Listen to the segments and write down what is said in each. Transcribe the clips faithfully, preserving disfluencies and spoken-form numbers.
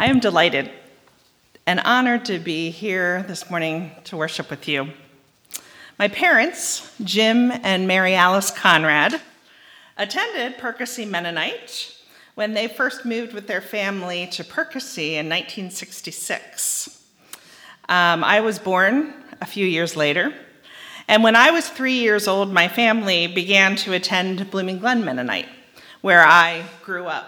I am delighted and honored to be here this morning to worship with you. My parents, Jim and Mary Alice Conrad, attended Percy Mennonite when they first moved with their family to Percy in nineteen sixty-six. Um, I was born a few years later, and when I was three years old, my family began to attend Blooming Glen Mennonite, where I grew up.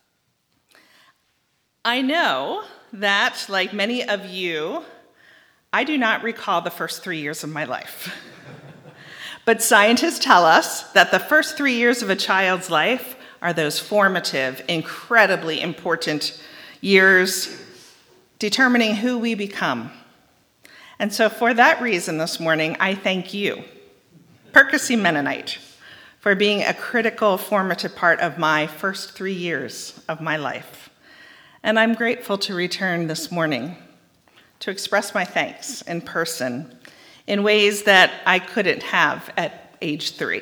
I know that, like many of you, I do not recall the first three years of my life. But scientists tell us that the first three years of a child's life are those formative, incredibly important years determining who we become. And so for that reason this morning, I thank you, Percy Mennonite, for being a critical, formative part of my first three years of my life. And I'm grateful to return this morning to express my thanks in person in ways that I couldn't have at age three.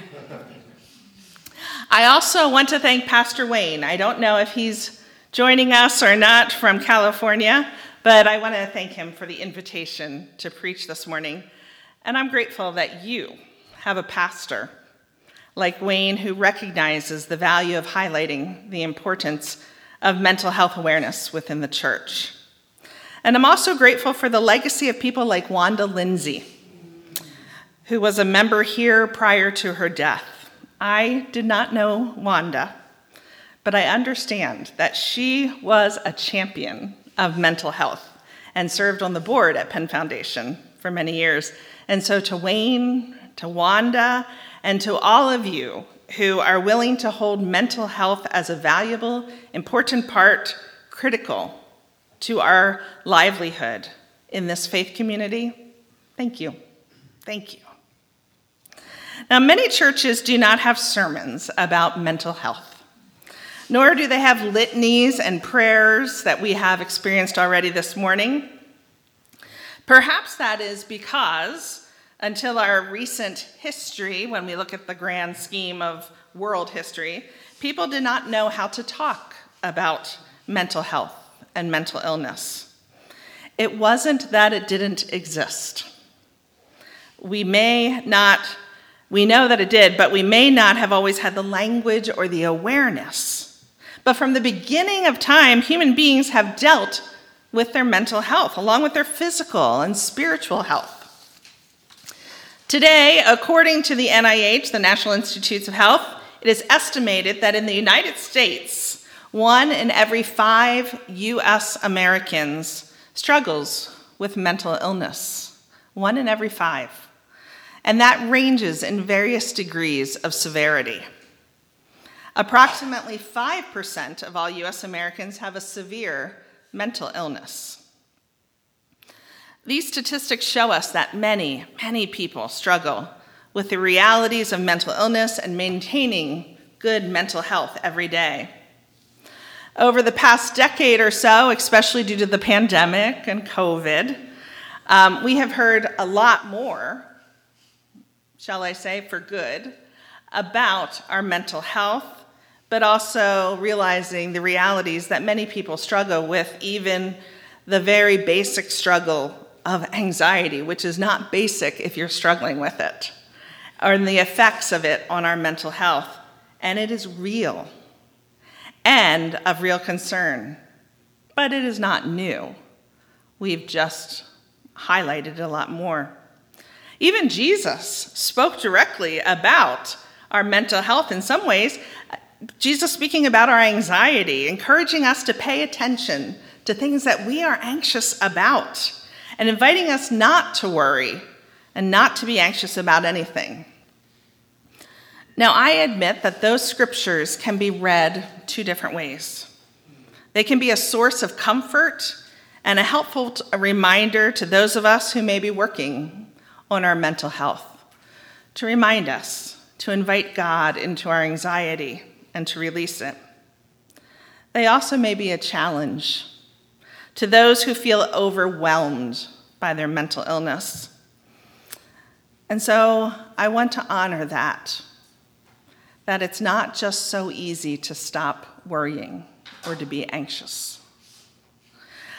I also want to thank Pastor Wayne. I don't know if he's joining us or not from California, but I want to thank him for the invitation to preach this morning. And I'm grateful that you have a pastor like Wayne who recognizes the value of highlighting the importance of mental health awareness within the church. And I'm also grateful for the legacy of people like Wanda Lindsay, who was a member here prior to her death. I did not know Wanda, but I understand that she was a champion of mental health and served on the board at Penn Foundation for many years. And so to Wayne, to Wanda, and to all of you who are willing to hold mental health as a valuable, important part, critical to our livelihood in this faith community, thank you. Thank you. Now, many churches do not have sermons about mental health, nor do they have litanies and prayers that we have experienced already this morning. Perhaps that is because until our recent history, when we look at the grand scheme of world history, people did not know how to talk about mental health and mental illness. It wasn't that it didn't exist. We may not, we know that it did, but we may not have always had the language or the awareness. But from the beginning of time, human beings have dealt with their mental health, along with their physical and spiritual health. Today, according to the N I H, the National Institutes of Health, it is estimated that in the United States, one in every five U S Americans struggles with mental illness. One in every five. And that ranges in various degrees of severity. Approximately five percent of all U S Americans have a severe mental illness. These statistics show us that many, many people struggle with the realities of mental illness and maintaining good mental health every day. Over the past decade or so, especially due to the pandemic and COVID, um, we have heard a lot more, shall I say, for good, about our mental health, but also realizing the realities that many people struggle with, even the very basic struggle of anxiety, which is not basic if you're struggling with it, or the effects of it on our mental health. And it is real and of real concern, but it is not new. We've just highlighted it a lot more. Even Jesus spoke directly about our mental health in some ways. Jesus speaking about our anxiety, encouraging us to pay attention to things that we are anxious about, and inviting us not to worry and not to be anxious about anything. Now, I admit that those scriptures can be read two different ways. They can be a source of comfort and a helpful t- a reminder to those of us who may be working on our mental health, to remind us to invite God into our anxiety and to release it. They also may be a challenge to those who feel overwhelmed by their mental illness. And so I want to honor that, that it's not just so easy to stop worrying or to be anxious.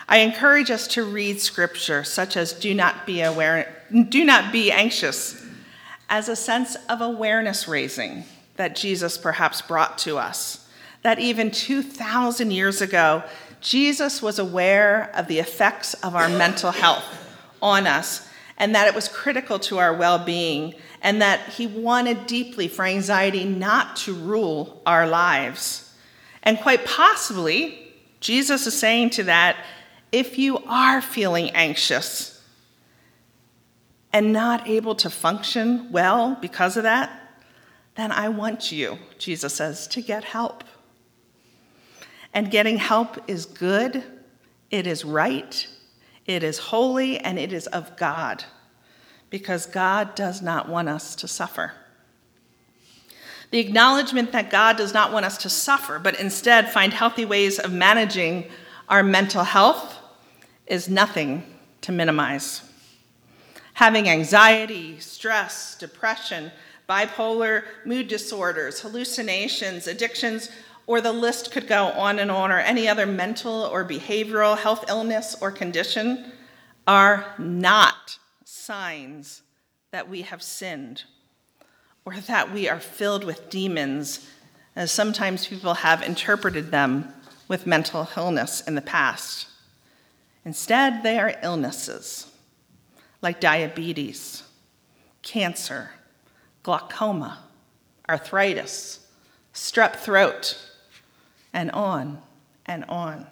I encourage us to read scripture such as do not be aware, do not be anxious, as a sense of awareness raising that Jesus perhaps brought to us. That even two thousand years ago, Jesus was aware of the effects of our mental health on us, and that it was critical to our well-being, and that he wanted deeply for anxiety not to rule our lives. And quite possibly, Jesus is saying to that, if you are feeling anxious and not able to function well because of that, then I want you, Jesus says, to get help. And getting help is good, it is right, it is holy, and it is of God, because God does not want us to suffer. The acknowledgement that God does not want us to suffer, but instead find healthy ways of managing our mental health is nothing to minimize. Having anxiety, stress, depression, bipolar mood disorders, hallucinations, addictions, or the list could go on and on, or any other mental or behavioral health illness or condition, are not signs that we have sinned or that we are filled with demons, as sometimes people have interpreted them with mental illness in the past. Instead, they are illnesses like diabetes, cancer, glaucoma, arthritis, strep throat, and on and on.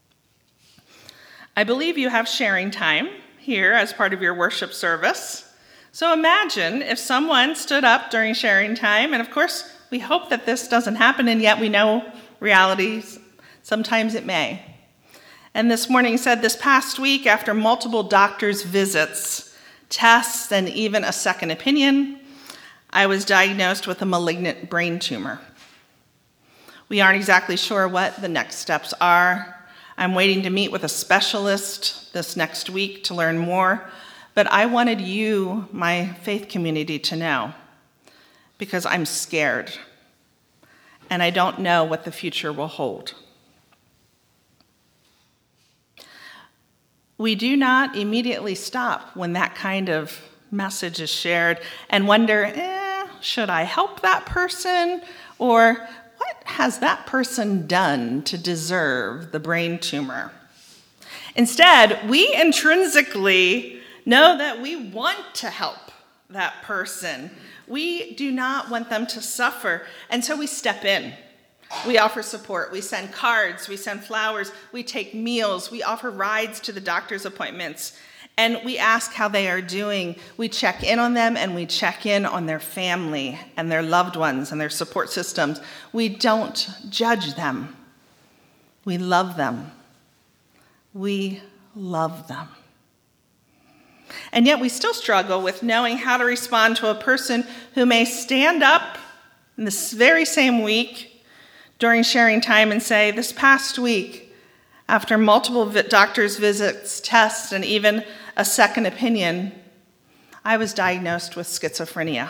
I believe you have sharing time here as part of your worship service. So imagine if someone stood up during sharing time, and of course, we hope that this doesn't happen, and yet we know realities, sometimes it may. And this morning said, this past week, after multiple doctor's visits, tests, and even a second opinion, I was diagnosed with a malignant brain tumor. We aren't exactly sure what the next steps are. I'm waiting to meet with a specialist this next week to learn more, but I wanted you, my faith community, to know, because I'm scared, and I don't know what the future will hold. We do not immediately stop when that kind of message is shared and wonder, eh, should I help that person? Or what has that person done to deserve the brain tumor? Instead, we intrinsically know that we want to help that person. We do not want them to suffer, and so we step in. We offer support, we send cards, we send flowers, we take meals, we offer rides to the doctor's appointments, and we ask how they are doing. We check in on them, and we check in on their family and their loved ones and their support systems. We don't judge them. We love them. We love them. And yet we still struggle with knowing how to respond to a person who may stand up in this very same week during sharing time and say, this past week, after multiple doctor's visits, tests, and even a second opinion, I was diagnosed with schizophrenia.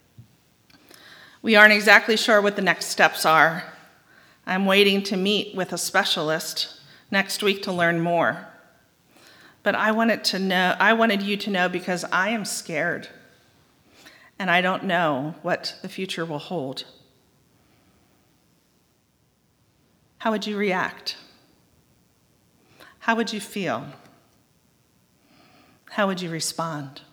We aren't exactly sure what the next steps are. I'm waiting to meet with a specialist next week to learn more. But I wanted to know, I wanted you to know, because I am scared, and I don't know what the future will hold. How would you react? How would you feel? How would you respond?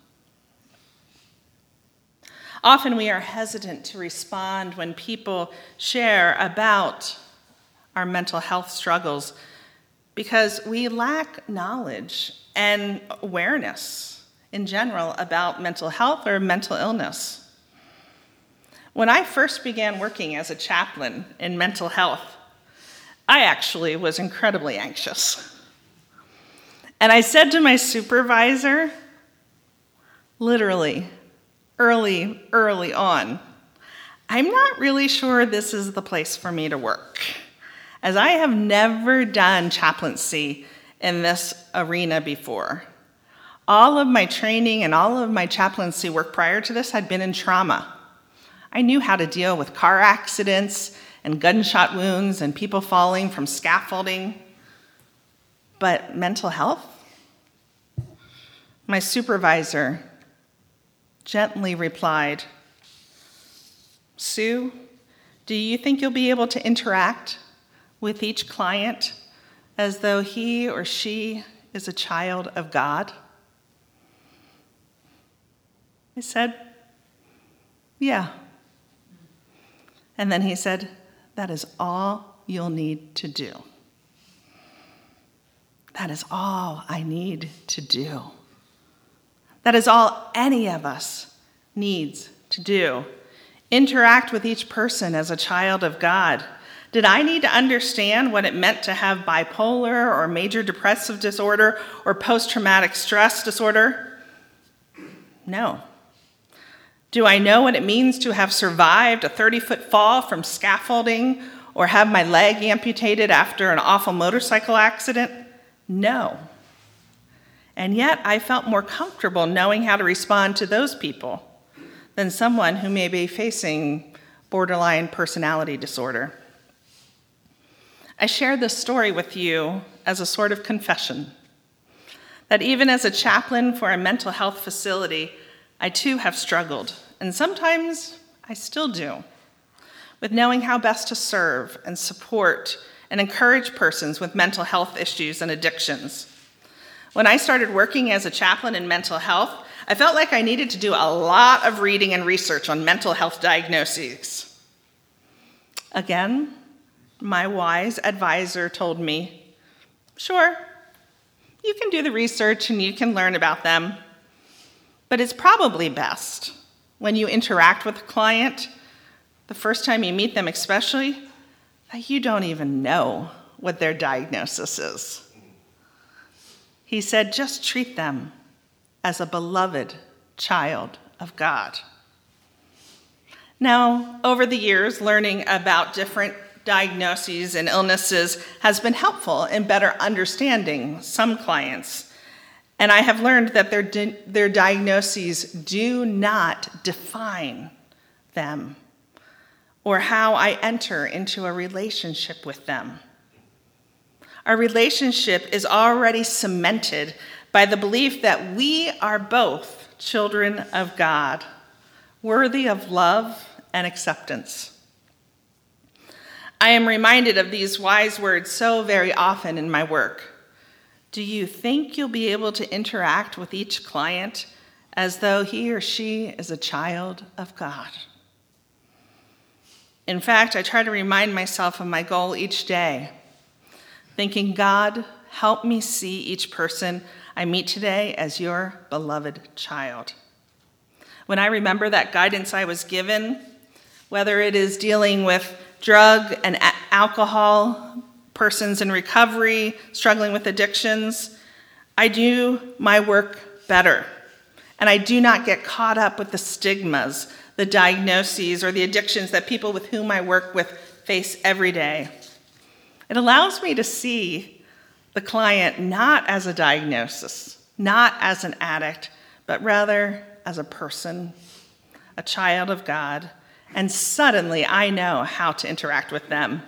Often we are hesitant to respond when people share about our mental health struggles because we lack knowledge and awareness in general about mental health or mental illness. When I first began working as a chaplain in mental health, I actually was incredibly anxious. And I said to my supervisor, literally, early, early on, I'm not really sure this is the place for me to work, as I have never done chaplaincy in this arena before. All of my training and all of my chaplaincy work prior to this had been in trauma. I knew how to deal with car accidents and gunshot wounds and people falling from scaffolding. But mental health? My supervisor gently replied, Sue, do you think you'll be able to interact with each client as though he or she is a child of God? I said, yeah. And then he said, that is all you'll need to do. That is all I need to do. That is all any of us needs to do. Interact with each person as a child of God. Did I need to understand what it meant to have bipolar or major depressive disorder or post-traumatic stress disorder? No. Do I know what it means to have survived a thirty-foot fall from scaffolding or have my leg amputated after an awful motorcycle accident? No. And yet I felt more comfortable knowing how to respond to those people than someone who may be facing borderline personality disorder. I share this story with you as a sort of confession that even as a chaplain for a mental health facility, I too have struggled, and sometimes I still do, with knowing how best to serve and support and encourage persons with mental health issues and addictions. When I started working as a chaplain in mental health, I felt like I needed to do a lot of reading and research on mental health diagnoses. Again, my wise advisor told me, sure, you can do the research and you can learn about them, but it's probably best when you interact with a client, the first time you meet them especially, that you don't even know what their diagnosis is. He said, just treat them as a beloved child of God. Now, over the years, learning about different diagnoses and illnesses has been helpful in better understanding some clients. And I have learned that their, di- their diagnoses do not define them or how I enter into a relationship with them. Our relationship is already cemented by the belief that we are both children of God, worthy of love and acceptance. I am reminded of these wise words so very often in my work. Do you think you'll be able to interact with each client as though he or she is a child of God? In fact, I try to remind myself of my goal each day, thinking, God, help me see each person I meet today as your beloved child. When I remember that guidance I was given, whether it is dealing with drug and a- alcohol, persons in recovery, struggling with addictions, I do my work better. And I do not get caught up with the stigmas, the diagnoses, or the addictions that people with whom I work with face every day. It allows me to see the client not as a diagnosis, not as an addict, but rather as a person, a child of God, and suddenly I know how to interact with them.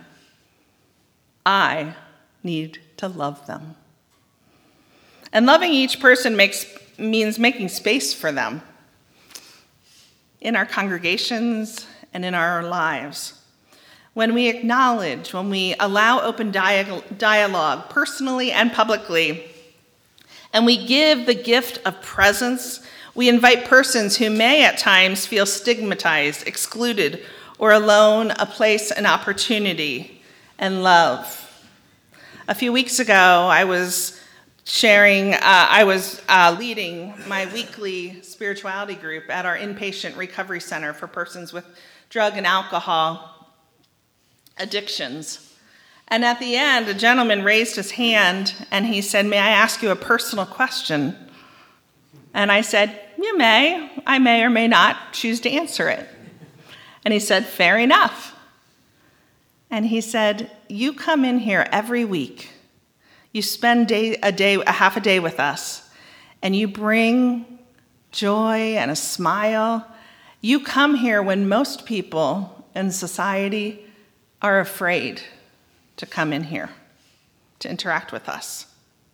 I need to love them. And loving each person makes means making space for them in our congregations and in our lives. When we acknowledge, when we allow open dialogue personally and publicly, and we give the gift of presence, we invite persons who may at times feel stigmatized, excluded, or alone a place, an opportunity, and love. A few weeks ago, I was sharing, uh, I was uh, leading my weekly spirituality group at our inpatient recovery center for persons with drug and alcohol addictions. And at the end, a gentleman raised his hand and he said, "May I ask you a personal question?" And I said, "You may. I may or may not choose to answer it." And he said, "Fair enough." And he said, "You come in here every week. You spend day, a day, a half a day with us, and you bring joy and a smile. You come here when most people in society are afraid to come in here, to interact with us.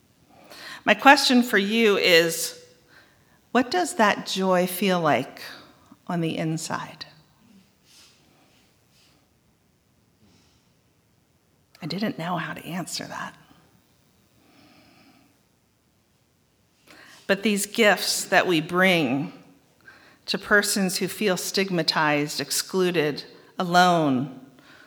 My question for you is, what does that joy feel like on the inside? I didn't know how to answer that. But these gifts that we bring to persons who feel stigmatized, excluded, alone,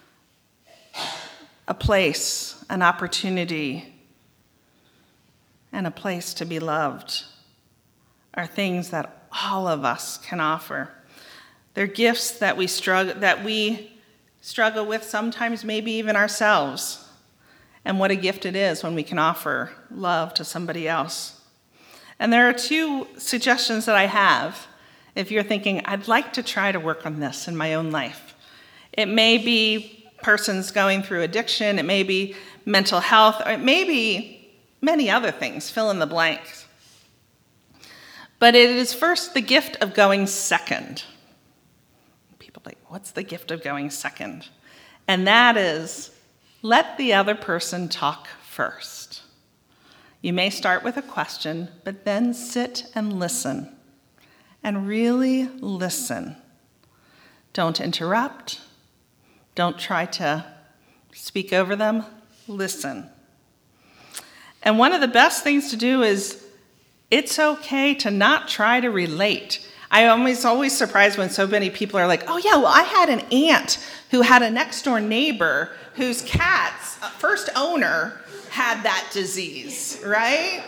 a place, an opportunity, and a place to be loved, are things that all of us can offer. They're gifts that we struggle that we struggle with sometimes, maybe even ourselves. And what a gift it is when we can offer love to somebody else. And there are two suggestions that I have if you're thinking, I'd like to try to work on this in my own life. It may be persons going through addiction, it may be mental health, or it may be many other things, fill in the blanks. But it is first the gift of going second. People are like, what's the gift of going second? And that is, let the other person talk first. You may start with a question, but then sit and listen. And really listen. Don't interrupt. Don't try to speak over them. Listen. And one of the best things to do is, it's okay to not try to relate. I'm always, always surprised when so many people are like, oh yeah, well I had an aunt who had a next door neighbor whose cat's first owner had that disease, right?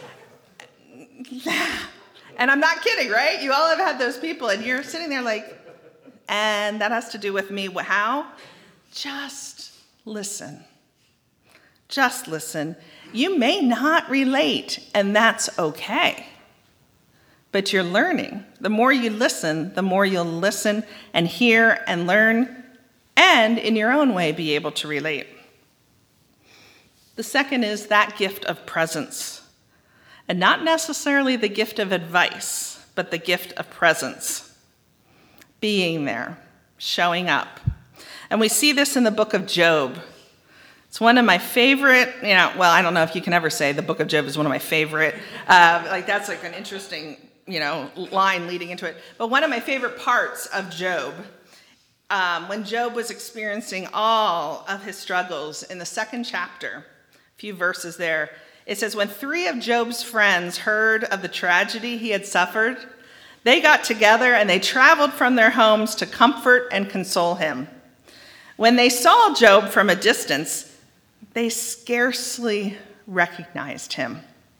And I'm not kidding, right? You all have had those people, and you're sitting there like, and that has to do with me. How? Just listen. Just listen. You may not relate, and that's okay. But you're learning. The more you listen, the more you'll listen and hear and learn, and in your own way be able to relate. The second is that gift of presence. And not necessarily the gift of advice, but the gift of presence. Being there, showing up. And we see this in the book of Job. It's one of my favorite, you know, well, I don't know if you can ever say the book of Job is one of my favorite. Uh, like that's like an interesting, you know, line leading into it. But one of my favorite parts of Job, um, when Job was experiencing all of his struggles in the second chapter, a few verses there, it says, when three of Job's friends heard of the tragedy he had suffered, they got together and they traveled from their homes to comfort and console him. When they saw Job from a distance, they scarcely recognized him.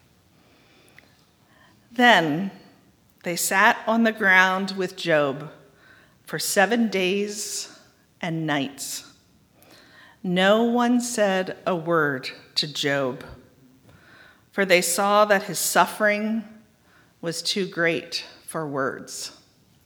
Then they sat on the ground with Job for seven days and nights. No one said a word to Job, for they saw that his suffering was too great for words.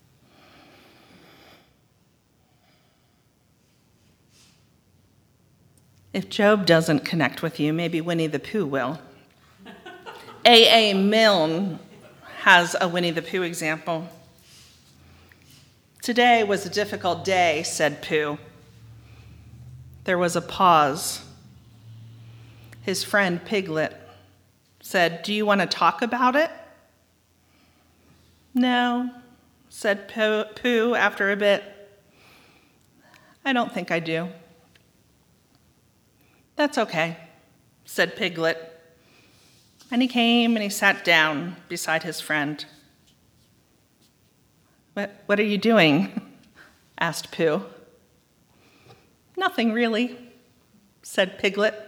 If Job doesn't connect with you, maybe Winnie the Pooh will. A A. Milne has a Winnie the Pooh example. Today was a difficult day, said Pooh. There was a pause. His friend Piglet said, do you want to talk about it? No, said Pooh after a bit. I don't think I do. That's okay, said Piglet. And he came and he sat down beside his friend. What, what are you doing? Asked Pooh. Nothing really, said Piglet.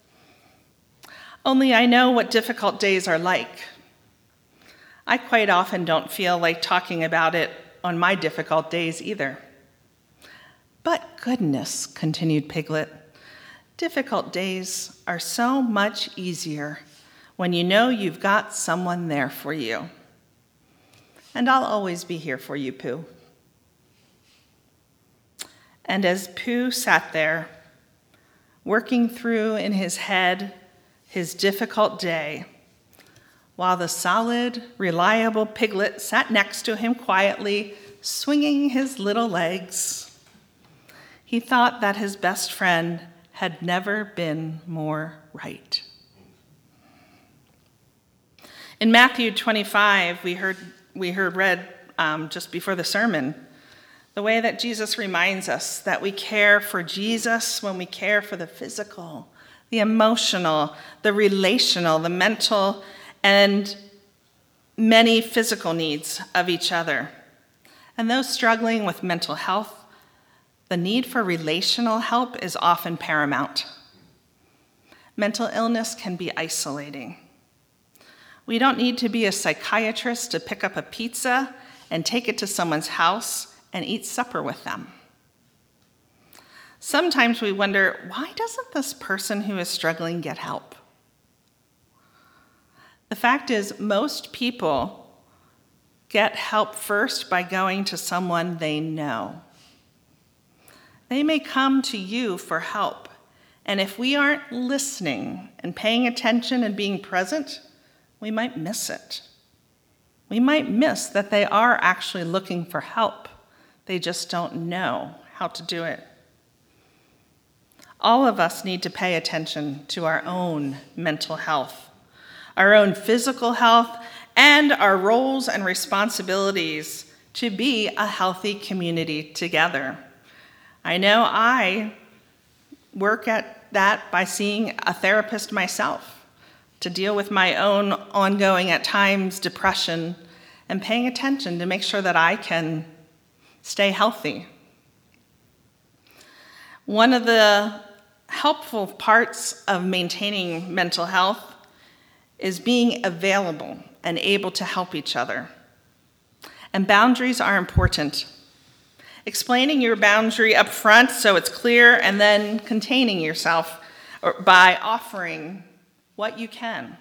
Only I know what difficult days are like. I quite often don't feel like talking about it on my difficult days either. But goodness, continued Piglet, difficult days are so much easier when you know you've got someone there for you. And I'll always be here for you, Pooh. And as Pooh sat there, working through in his head his difficult day, while the solid, reliable Piglet sat next to him quietly, swinging his little legs, he thought that his best friend had never been more right. In Matthew twenty-five, we heard we heard read um, just before the sermon, the way that Jesus reminds us that we care for Jesus when we care for the physical, the emotional, the relational, the mental, and many physical needs of each other. And those struggling with mental health, the need for relational help is often paramount. Mental illness can be isolating. We don't need to be a psychiatrist to pick up a pizza and take it to someone's house and eat supper with them. Sometimes we wonder, why doesn't this person who is struggling get help? The fact is, most people get help first by going to someone they know. They may come to you for help, and if we aren't listening and paying attention and being present, we might miss it. We might miss that they are actually looking for help. They just don't know how to do it. All of us need to pay attention to our own mental health, our own physical health, and our roles and responsibilities to be a healthy community together. I know I work at that by seeing a therapist myself to deal with my own ongoing, at times, depression and paying attention to make sure that I can stay healthy. One of the helpful parts of maintaining mental health is being available and able to help each other. And boundaries are important. Explaining your boundary up front so it's clear, and then containing yourself by offering what you can.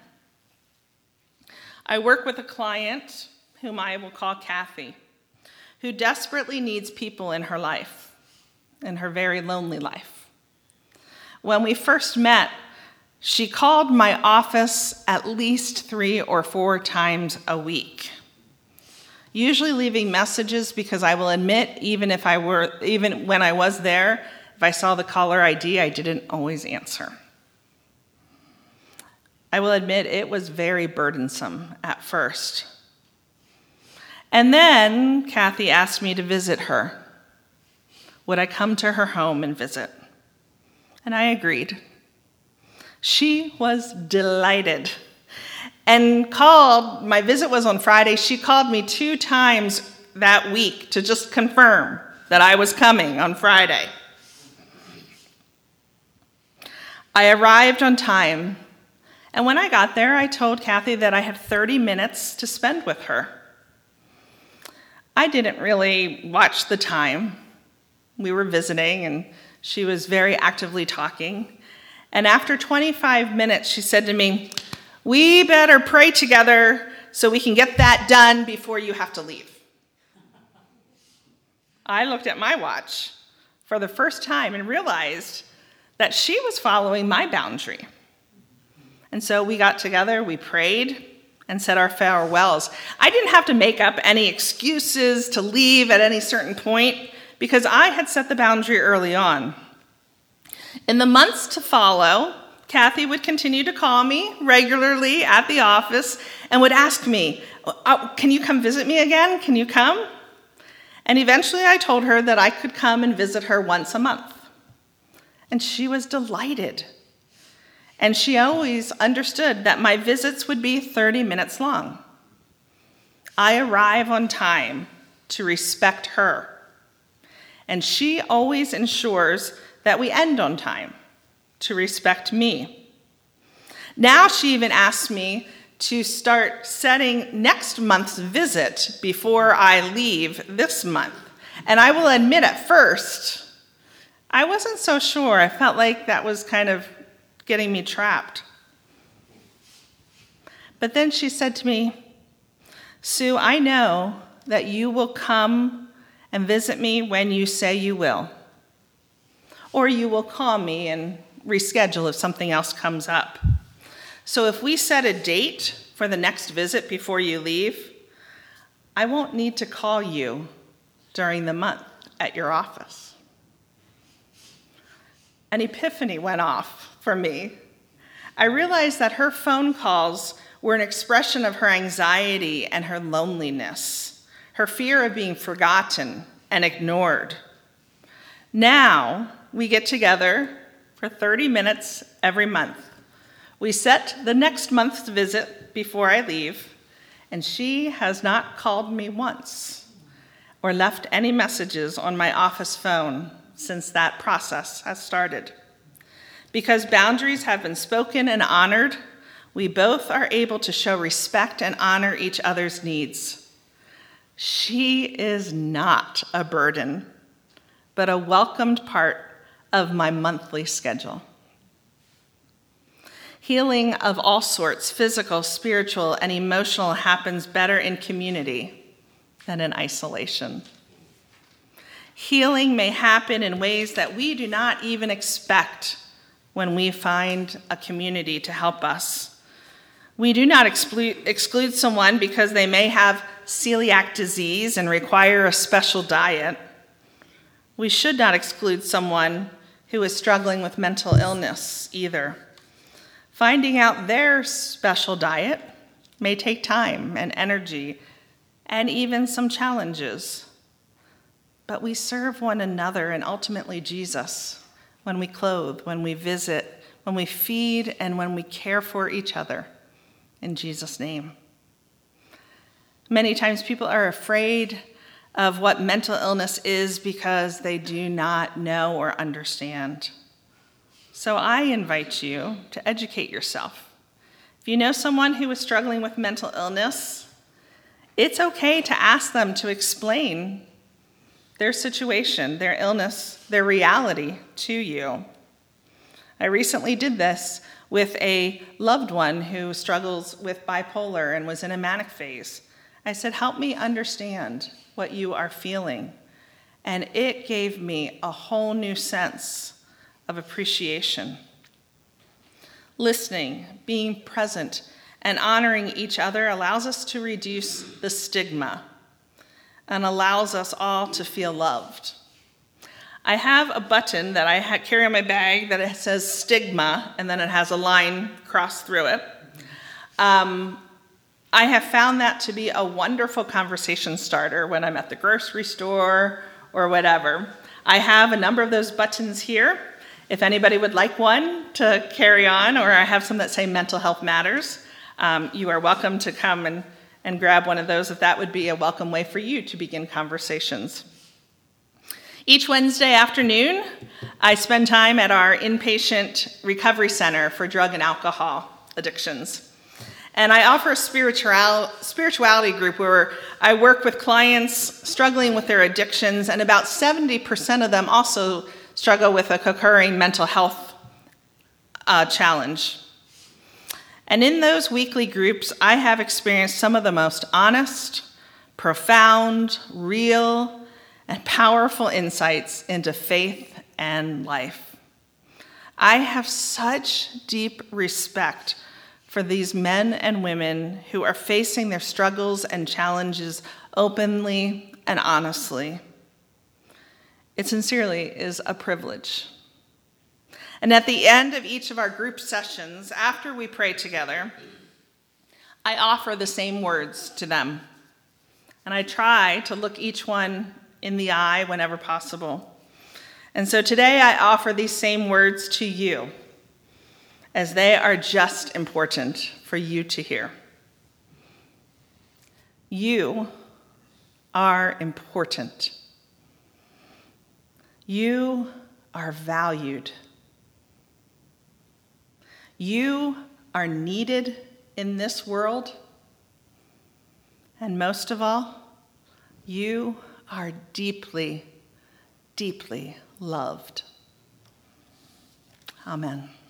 I work with a client whom I will call Kathy, who desperately needs people in her life, in her very lonely life. When we first met, she called my office at least three or four times a week, usually leaving messages, because I will admit, even if I were, even when I was there, if I saw the caller I D, I didn't always answer. I will admit it was very burdensome at first. And then Kathy asked me to visit her. Would I come to her home and visit? And I agreed. She was delighted and called. My visit was on Friday. She called me two times that week to just confirm that I was coming on Friday. I arrived on time, and when I got there, I told Kathy that I had thirty minutes to spend with her. I didn't really watch the time. We were visiting, and she was very actively talking. And after twenty-five minutes, she said to me, "We better pray together so we can get that done before you have to leave." I looked at my watch for the first time and realized that she was following my boundary. And so we got together, we prayed, and said our farewells. I didn't have to make up any excuses to leave at any certain point because I had set the boundary early on. In the months to follow, Kathy would continue to call me regularly at the office and would ask me, oh, "Can you come visit me again? Can you come?" And eventually I told her that I could come and visit her once a month. And she was delighted. And she always understood that my visits would be thirty minutes long. I arrive on time to respect her. And she always ensures that we end on time to respect me. Now she even asks me to start setting next month's visit before I leave this month. And I will admit, at first, I wasn't so sure. I felt like that was kind of getting me trapped. But then she said to me, "Sue, I know that you will come and visit me when you say you will. Or you will call me and reschedule if something else comes up. So if we set a date for the next visit before you leave, I won't need to call you during the month at your office." An epiphany went off for me. I realized that her phone calls were an expression of her anxiety and her loneliness, her fear of being forgotten and ignored. Now we get together for thirty minutes every month. We set the next month's visit before I leave, and she has not called me once or left any messages on my office phone since that process has started. Because boundaries have been spoken and honored, we both are able to show respect and honor each other's needs. She is not a burden, but a welcomed part of my monthly schedule. Healing of all sorts, physical, spiritual, and emotional, happens better in community than in isolation. Healing may happen in ways that we do not even expect when we find a community to help us. We do not exclude, exclude someone because they may have celiac disease and require a special diet. We should not exclude someone who is struggling with mental illness either. Finding out their special diet may take time and energy and even some challenges. But we serve one another and ultimately Jesus when we clothe, when we visit, when we feed, and when we care for each other in Jesus' name. Many times people are afraid of what mental illness is because they do not know or understand. So I invite you to educate yourself. If you know someone who is struggling with mental illness, it's okay to ask them to explain their situation, their illness, their reality to you. I recently did this with a loved one who struggles with bipolar and was in a manic phase. I said, help me understand what you are feeling. And it gave me a whole new sense of appreciation. Listening, being present, and honoring each other allows us to reduce the stigma and allows us all to feel loved. I have a button that I ha- carry on my bag that it says stigma, and then it has a line crossed through it. Um, I have found that to be a wonderful conversation starter when I'm at the grocery store or whatever. I have a number of those buttons here. If anybody would like one to carry on, or I have some that say mental health matters, um, you are welcome to come and, and grab one of those if that would be a welcome way for you to begin conversations. Each Wednesday afternoon, I spend time at our inpatient recovery center for drug and alcohol addictions. And I offer a spiritual, spirituality group where I work with clients struggling with their addictions, and about seventy percent of them also struggle with a co-occurring mental health uh, challenge. And in those weekly groups, I have experienced some of the most honest, profound, real, and powerful insights into faith and life. I have such deep respect for these men and women who are facing their struggles and challenges openly and honestly. It sincerely is a privilege. And at the end of each of our group sessions, after we pray together, I offer the same words to them. And I try to look each one in the eye whenever possible. And so today I offer these same words to you, as they are just important for you to hear. You are important. You are valued. You are needed in this world. And most of all, you are deeply, deeply loved. Amen.